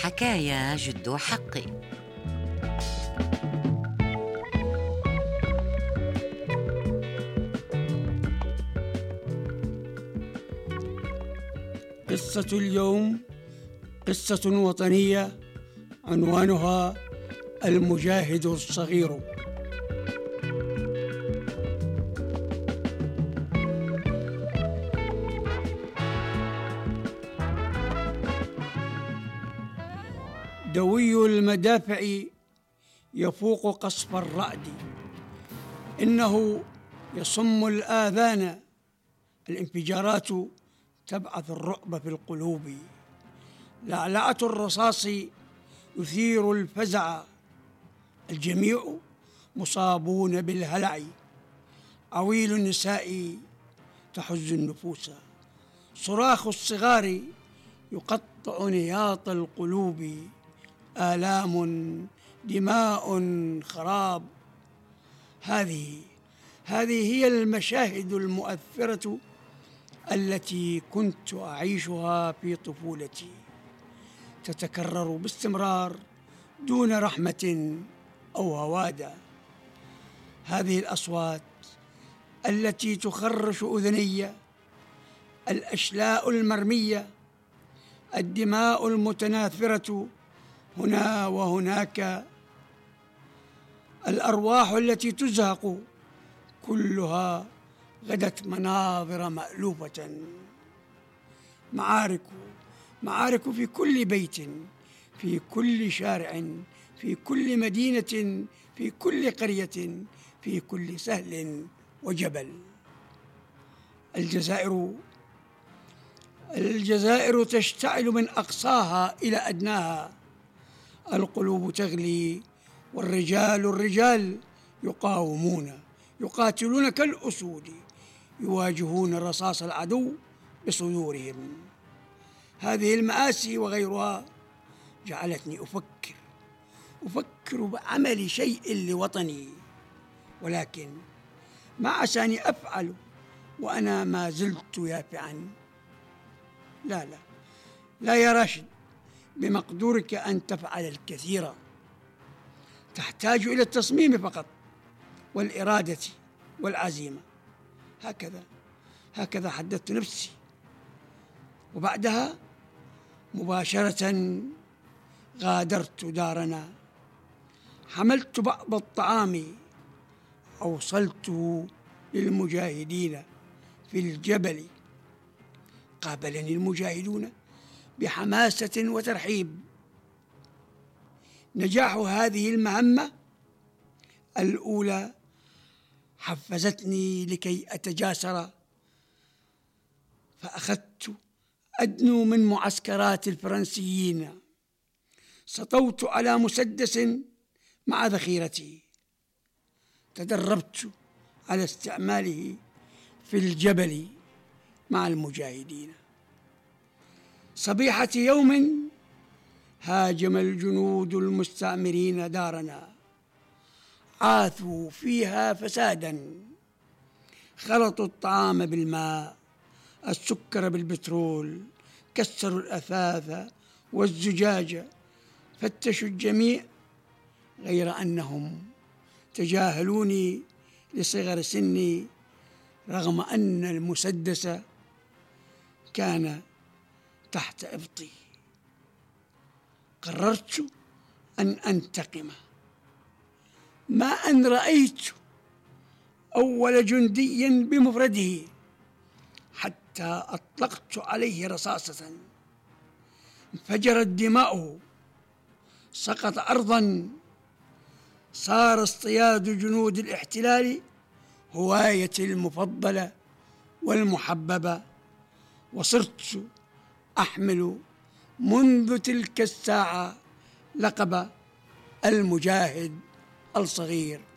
حكايا جدو حقي. قصة اليوم قصة وطنية عنوانها المجاهد الصغير. دوي المدافع يفوق قصف الرعد، إنه يصم الآذان، الانفجارات تبعث الرعب في القلوب، لعلعة الرصاص يثير الفزع، الجميع مصابون بالهلع، عويل النساء تحز النفوس، صراخ الصغار يقطع نياط القلوب، آلام، دماء، خراب. هذه هي المشاهد المؤثرة التي كنت أعيشها في طفولتي، تتكرر باستمرار دون رحمة أو هوادة. هذه الأصوات التي تخرش أذني، الأشلاء المرمية، الدماء المتناثرة هنا وهناك، الأرواح التي تزهق، كلها غدت مناظر مألوفة. معارك في كل بيت، في كل شارع، في كل مدينة، في كل قرية، في كل سهل وجبل. الجزائر تشتعل من أقصاها إلى أدناها، القلوب تغلي، والرجال يقاتلون كالأسود، يواجهون رصاص العدو بصدورهم. هذه المآسي وغيرها جعلتني أفكر بعمل شيء لوطني، ولكن ما عساني أفعل وأنا ما زلت يافعا. لا يا راشد، بمقدورك أن تفعل الكثير، تحتاج إلى التصميم فقط والإرادة والعزيمة. هكذا حدثت نفسي، وبعدها مباشرة غادرت دارنا، حملت بعض الطعام، أوصلته للمجاهدين في الجبل. قابلني المجاهدون بحماسة وترحيب. نجاح هذه المهمة الأولى حفزتني لكي أتجاسر، فأخذت أدنو من معسكرات الفرنسيين، سطوت على مسدس مع ذخيرتي، تدربت على استعماله في الجبل مع المجاهدين. صبيحة يوم هاجم الجنود المستعمرين دارنا، عاثوا فيها فسادا، خلطوا الطعام بالماء، السكر بالبترول، كسروا الأثاث والزجاج، فتشوا الجميع، غير أنهم تجاهلوني لصغر سني، رغم أن المسدس كان تحت إبطي. قررت أن أنتقم، ما أن رأيت أول جندي بمفرده حتى أطلقت عليه رصاصة، انفجرت دماؤه، سقط أرضا. صار اصطياد جنود الاحتلال هوايتي المفضلة والمحببة، وصرت أحمل منذ تلك الساعة لقب المجاهد الصغير.